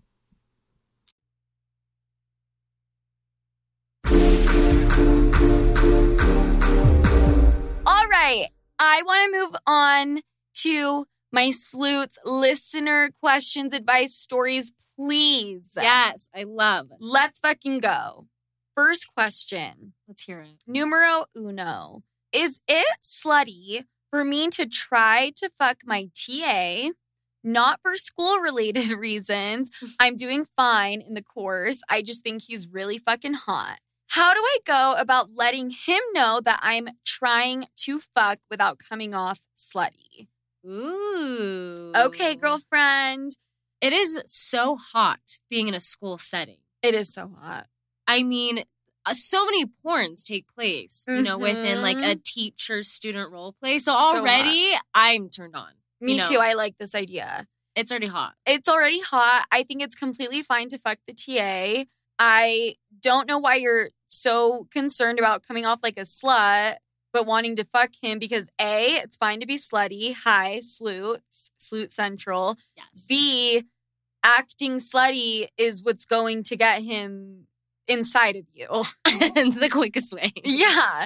All right, I want to move on to my Sloots listener questions, advice, stories, please. Yes, I love it. Let's fucking go. First question. Let's hear it. Numero uno. Is it slutty for me to try to fuck my T A? Not for school-related reasons. I'm doing fine in the course. I just think he's really fucking hot. How do I go about letting him know that I'm trying to fuck without coming off slutty? Ooh. Okay, girlfriend. It is so hot being in a school setting. It is so hot. I mean, uh, so many porns take place, you know, Mm-hmm. within like a teacher-student role play. So already So I'm turned on. Me you know? too. I like this idea. It's already hot. It's already hot. I think it's completely fine to fuck the T A. I don't know why you're so concerned about coming off like a slut, but wanting to fuck him because A, it's fine to be slutty. Hi, sleuths, Sleut Central. Yes. B, acting slutty is what's going to get him inside of you. The quickest way. Yeah.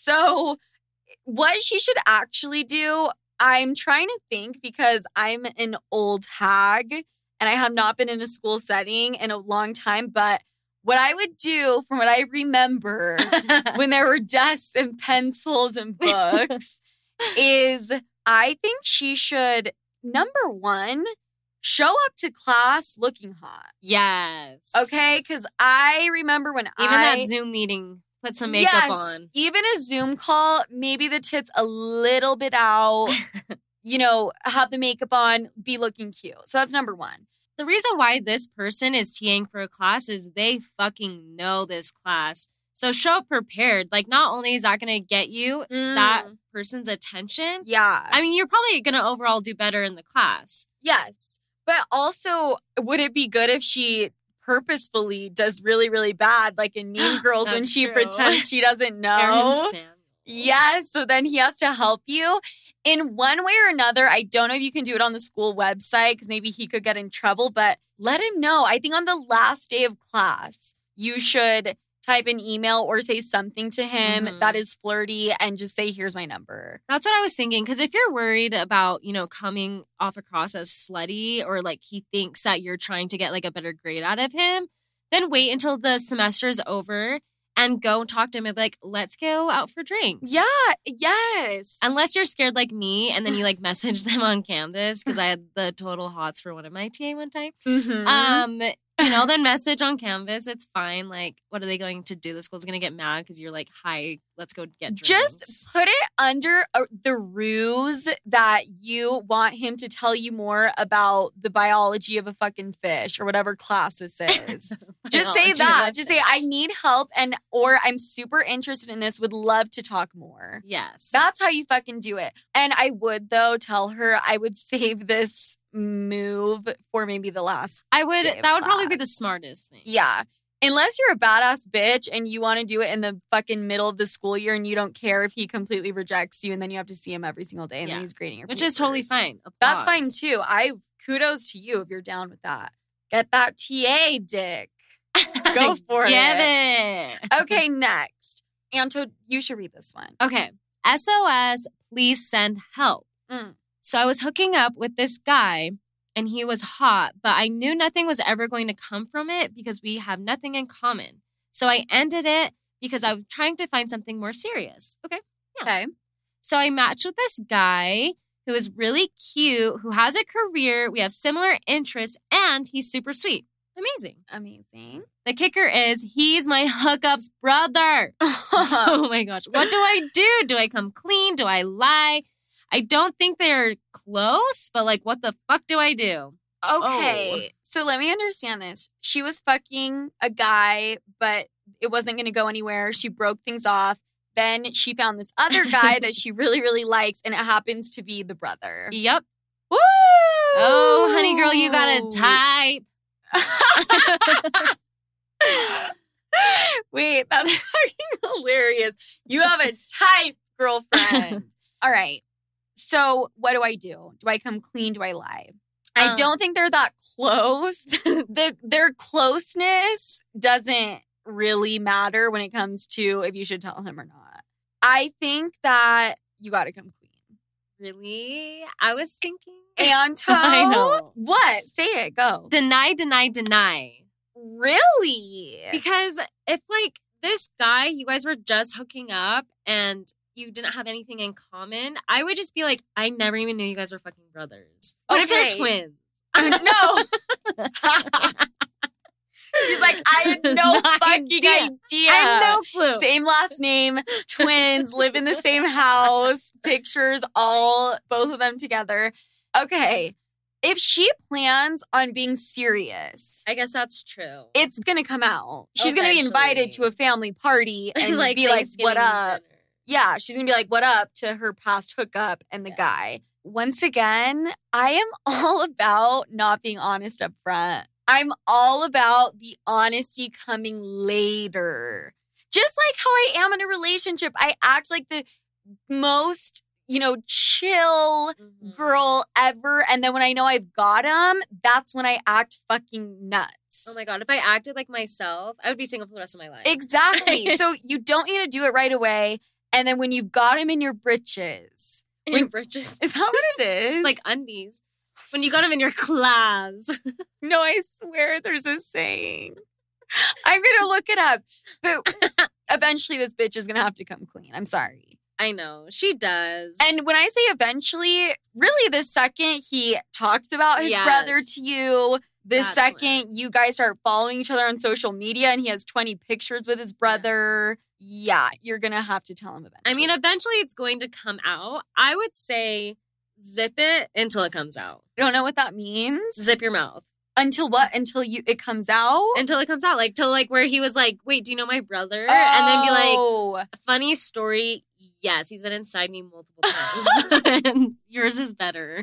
So what she should actually do, I'm trying to think because I'm an old hag and I have not been in a school setting in a long time. But what I would do from what I remember when there were desks and pencils and books is I think she should, number one, show up to class looking hot. Yes. Okay? Because I remember when Even I... that Zoom meeting, put some makeup yes, on. Even a Zoom call, maybe the tits a little bit out, you know, have the makeup on, be looking cute. So that's number one. The reason why this person is TAing for a class is they fucking know this class. So show up prepared. Like, not only is that going to get you Mm. that person's attention, Yeah. I mean, you're probably going to overall do better in the class. Yes. But also, would it be good if she purposefully does really, really bad, like in Mean Girls when That's she true. pretends she doesn't know? Aaron Samuels. Yes, so then he has to help you. In one way or another, I don't know if you can do it on the school website because maybe he could get in trouble, but let him know. I think on the last day of class, you should type an email or say something to him Mhm. that is flirty and just say, here's my number. That's what I was thinking. Because if you're worried about, you know, coming off across as slutty or like he thinks that you're trying to get like a better grade out of him, then wait until the semester's over and go and talk to him and be like, let's go out for drinks. Yeah, yes. Unless you're scared like me and then you like message them on Canvas because I had the total hots for one of my T A one time. Mhm. Um, you know, then message on Canvas. It's fine. Like, what are they going to do? The school's going to get mad because you're like, hi, let's go get drinks. Just put it under uh, the ruse that you want him to tell you more about the biology of a fucking fish or whatever class this is. Just say Biology that. of Just say, I need help and or I'm super interested in this, would love to talk more. Yes. That's how you fucking do it. And I would, though, tell her I would save this move for maybe the last. I would, day of that would probably be class. the smartest thing. Yeah. Unless you're a badass bitch and you want to do it in the fucking middle of the school year and you don't care if he completely rejects you and then you have to see him every single day and Yeah. then he's grading your Which is totally papers. fine. That's Applause. fine too. I kudos to you if you're down with that. Get that T A dick. Go for Get it. it. Okay, next. Anto, you should read this one. Okay. S O S, please send help. Mm. So I was hooking up with this guy and he was hot, but I knew nothing was ever going to come from it because we have nothing in common. So I ended it because I was trying to find something more serious. Okay. Okay. So I matched with this guy who is really cute, who has a career. We have similar interests and he's super sweet. Amazing. Amazing. The kicker is he's my hookup's brother. Oh my gosh. What do I do? Do I come clean? Do I lie? I don't think they're close, but like, what the fuck do I do? Okay. Oh. So let me understand this. She was fucking a guy, but it wasn't going to go anywhere. She broke things off. Then she found this other guy that she really, really likes, and it happens to be the brother. Yep. Woo! Oh, honey girl, you got a type. Wait, that's fucking hilarious. You have a type, girlfriend. All right. So what do I do? Do I come clean? Do I lie? I Um, don't think they're that close. the, their closeness doesn't really matter when it comes to if you should tell him or not. I think that you got to come clean. Really? I was thinking. Anto, I know. What? Say it. Go. Deny, deny, deny. Really? Because if like this guy, you guys were just hooking up and you didn't have anything in common, I would just be like, I never even knew you guys were fucking brothers. What Okay. if you're twins? No. She's like, I had no, No fucking idea. idea. I had no clue. Same last name, twins, live in the same house, pictures, all, both of them together. Okay. if she plans on being serious, I guess that's true. It's going to come out. She's going to be invited to a family party and like be like, what up? Dinner. Yeah, she's going to be like, what up to her past hookup and the yeah. guy. Once again, I am all about not being honest up front. I'm all about the honesty coming later. Just like how I am in a relationship. I act like the most, you know, chill mm-hmm. girl ever. And then when I know I've got him, that's when I act fucking nuts. Oh my God. If I acted like myself, I would be single for the rest of my life. Exactly. So you don't need to do it right away. And then when you've got him in your britches. In your britches? Is that what it is? Like undies. When you got him in your claws. No, I swear there's a saying. I'm going to look it up. But eventually this bitch is going to have to come clean. I'm sorry. I know. She does. And when I say eventually, really the second he talks about his yes. brother to you, the That's second when. you guys start following each other on social media and he has twenty pictures with his brother, yeah, yeah you're going to have to tell him eventually. I mean, eventually it's going to come out. I would say zip it until it comes out. You don't know what that means? Zip your mouth. Until what? Until you it comes out? Until it comes out. Like, till like where he was like, wait, do you know my brother? Oh. And then be like, funny story. Yes, he's been inside me multiple times. Yours is better.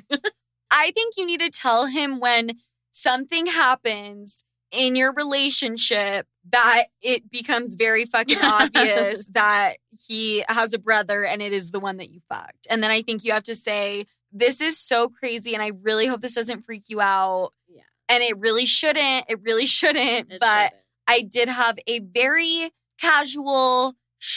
I think you need to tell him when something happens in your relationship that it becomes very fucking obvious that he has a brother and it is the one that you fucked. And then I think you have to say, this is so crazy and I really hope this doesn't freak you out. Yeah. And it really shouldn't. It really shouldn't. It but shouldn't. I did have a very casual,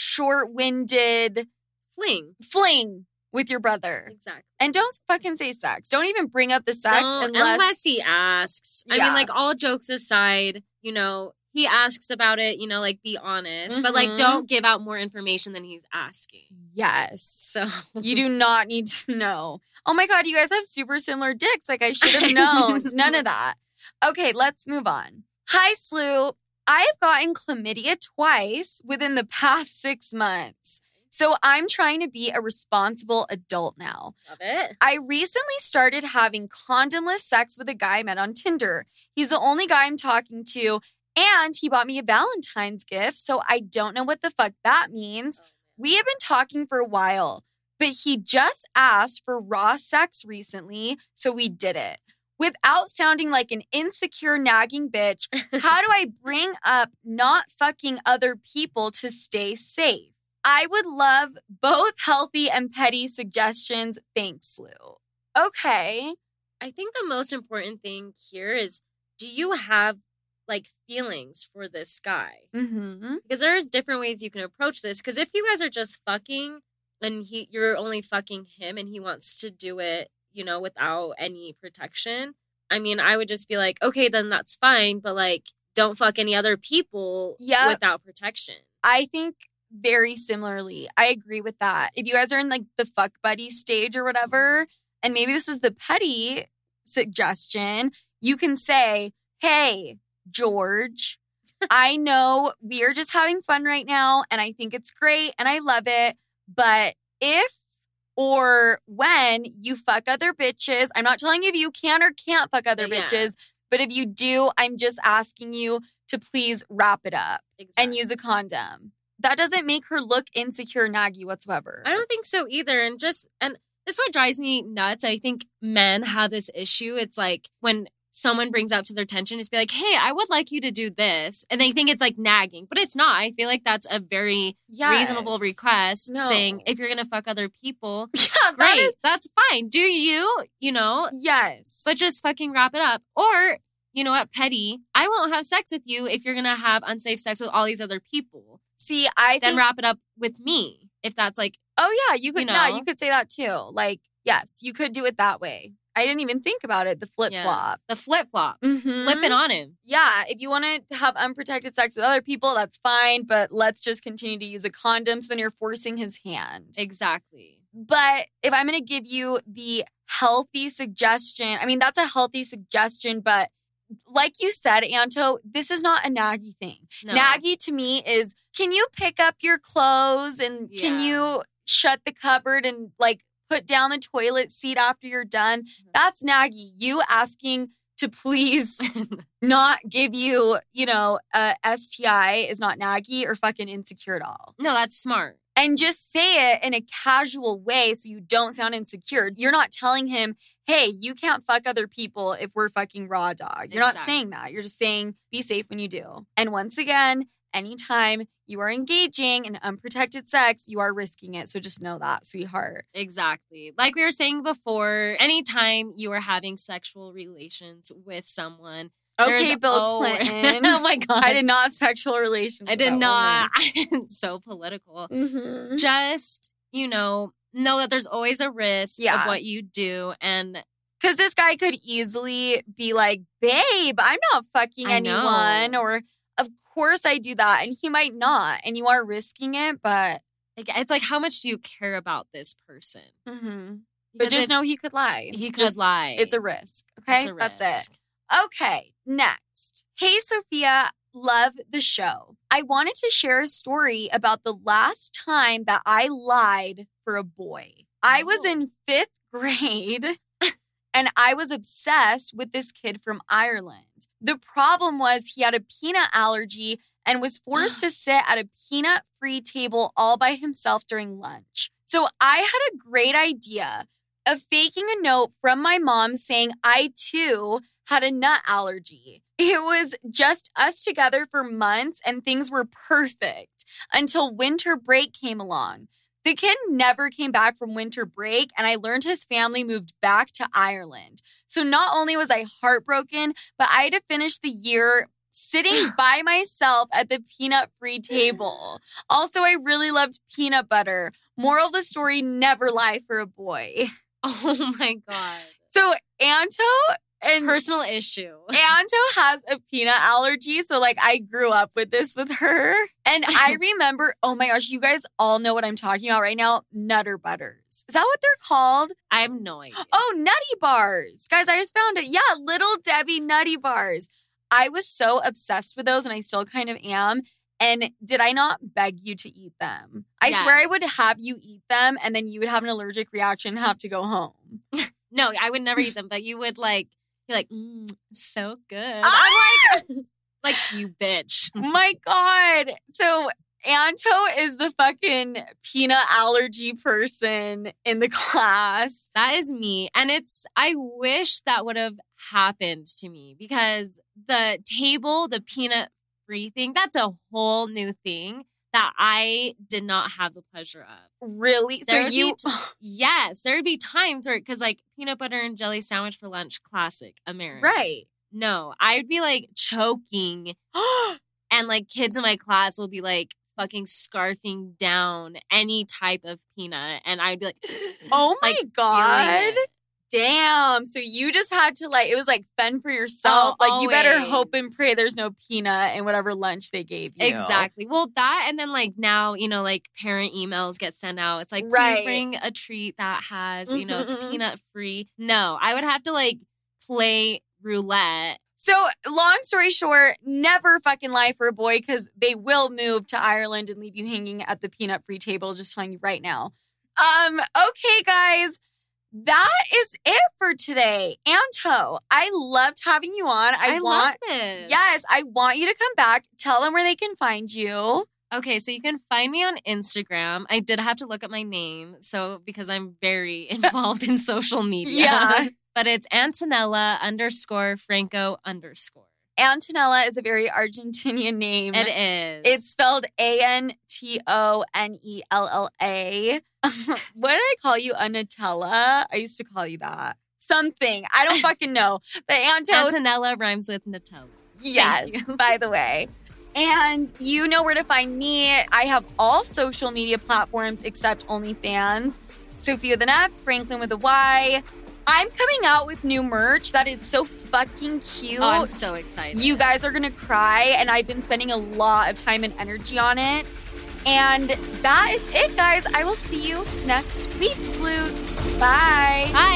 short-winded fling. Fling with your brother. Exactly. And don't fucking say sex. Don't even bring up the sex don't, unless... unless he asks. Yeah. I mean, like, all jokes aside, you know, he asks about it, you know, like, be honest. Mm-hmm. But, like, don't give out more information than he's asking. Yes. So... You do not need to know. Oh, my God, you guys have super similar dicks. Like, I should have known. None of that. Okay, let's move on. Hi, Slew. I have gotten chlamydia twice within the past six months. So I'm trying to be a responsible adult now. Love it. I recently started having condomless sex with a guy I met on Tinder. He's the only guy I'm talking to, and he bought me a Valentine's gift, so I don't know what the fuck that means. We have been talking for a while, but he just asked for raw sex recently, so we did it. Without sounding like an insecure, nagging bitch, how do I bring up not fucking other people to stay safe? I would love both healthy and petty suggestions. Thanks, Lou. Okay. I think the most important thing here is, do you have, like, feelings for this guy? Mm-hmm. Because there's different ways you can approach this. Because if you guys are just fucking and he you're only fucking him and he wants to do it, you know, without any protection, I mean, I would just be like, okay, then that's fine. But, like, don't fuck any other people yep. without protection. I think... Very similarly. I agree with that. If you guys are in like the fuck buddy stage or whatever, and maybe this is the petty suggestion, you can say, hey, George, I know we are just having fun right now and I think it's great and I love it. But if or when you fuck other bitches, I'm not telling you if you can or can't fuck other yeah. bitches, but if you do, I'm just asking you to please wrap it up exactly. and use a condom. That doesn't make her look insecure, naggy whatsoever. I don't think so either. And just, and this is what drives me nuts. I think men have this issue. It's like when someone brings up to their attention, just be like, hey, I would like you to do this. And they think it's like nagging, but it's not. I feel like that's a very yes. reasonable request no. saying, if you're going to fuck other people, yeah, great, that is- that's fine. Do you, you know? Yes. But just fucking wrap it up. Or, you know what, petty, I won't have sex with you if you're going to have unsafe sex with all these other people. See, I then think... wrap it up with me. If that's like, oh yeah, you could, you know? yeah, you could say that too. Like, yes, you could do it that way. I didn't even think about it. The flip yeah. flop, the flip flop, mm-hmm. flip it on him. Yeah, if you want to have unprotected sex with other people, that's fine. But let's just continue to use a condom. So then you're forcing his hand. Exactly. But if I'm going to give you the healthy suggestion, I mean that's a healthy suggestion, but. Like you said, Anto, this is not a naggy thing. No. Naggy to me is, can you pick up your clothes and yeah. can you shut the cupboard and like put down the toilet seat after you're done. That's naggy. You asking to please not give you, you know, a S T I is not naggy or fucking insecure at all. No, that's smart. And just say it in a casual way so you don't sound insecure. You're not telling him, hey, you can't fuck other people if we're fucking raw dog. You're exactly. not saying that. You're just saying be safe when you do. And once again, anytime you are engaging in unprotected sex, you are risking it. So just know that, sweetheart. Exactly. Like we were saying before, anytime you are having sexual relations with someone, okay, Bill oh, Clinton. Oh my God. I did not have sexual relations I with did that not. So political. Mm-hmm. Just, you know, know that there's always a risk yeah. of what you do. And because this guy could easily be like, babe, I'm not fucking I anyone. know. Or, of course I do that. And he might not. And you are risking it, but it's like, how much do you care about this person? Mm-hmm. But just know he could lie. He it's could just, lie. It's a risk. Okay? It's a risk. That's it. Okay, next. Hey, Sophia, love the show. I wanted to share a story about the last time that I lied for a boy. I was in fifth grade and I was obsessed with this kid from Ireland. The problem was he had a peanut allergy and was forced to sit at a peanut-free table all by himself during lunch. So I had a great idea of faking a note from my mom saying I, too, had a nut allergy. It was just us together for months and things were perfect until winter break came along. The kid never came back from winter break and I learned his family moved back to Ireland. So not only was I heartbroken, but I had to finish the year sitting by myself at the peanut-free table. Also, I really loved peanut butter. Moral of the story, never lie for a boy. Oh my God. So Anto... And personal issue. Anto has a peanut allergy. So, like, I grew up with this with her. And I remember, oh my gosh, you guys all know what I'm talking about right now. Nutter Butters. Is that what they're called? I have no idea. Oh, Nutty Bars. Guys, I just found it. Yeah, Little Debbie Nutty Bars. I was so obsessed with those and I still kind of am. And did I not beg you to eat them? I yes. swear I would have you eat them and then you would have an allergic reaction and have to go home. No, I would never eat them, but you would like, you're like, mm, so good. Ah! I'm like, like, you bitch. My God. So Anto is the fucking peanut allergy person in the class. That is me. And it's, I wish that would have happened to me because the table, the peanut free thing, that's a whole new thing that I did not have the pleasure of. Really? There so you... T- yes. There would be times where, because like peanut butter and jelly sandwich for lunch, classic American. Right. No, I'd be like choking and like kids in my class will be like fucking scarfing down any type of peanut. And I'd be like, oh my like, God. Damn. So you just had to like, it was like fend for yourself. Oh, like always. You better hope and pray there's no peanut in whatever lunch they gave you. Exactly. Well, that and then like now, you know, like parent emails get sent out. It's like, please right. bring a treat that has, you know, mm-hmm, it's mm-hmm. peanut free. No, I would have to like play roulette. So long story short, never fucking lie for a boy because they will move to Ireland and leave you hanging at the peanut free table. Just telling you right now. Um, okay, guys. That is it for today. Anto, I loved having you on. I, I want love this. Yes, I want you to come back. Tell them where they can find you. Okay, so you can find me on Instagram. I did have to look up my name, so because I'm very involved in social media. Yeah. But it's Antonella underscore Franco underscore. Antonella is a very Argentinian name. It is. It's spelled A N T O N E L L A. What did I call you? Anatella? I used to call you that. Something. I don't fucking know. But Anto... Antonella rhymes with Nutella. Yes, by the way. And you know where to find me. I have all social media platforms except OnlyFans. Sophia with an F, Franklin with a Y. I'm coming out with new merch that is so fucking cute. Oh, I'm so excited. You guys are going to cry, and I've been spending a lot of time and energy on it. And that is it, guys. I will see you next week, Sleuths. Bye. Bye.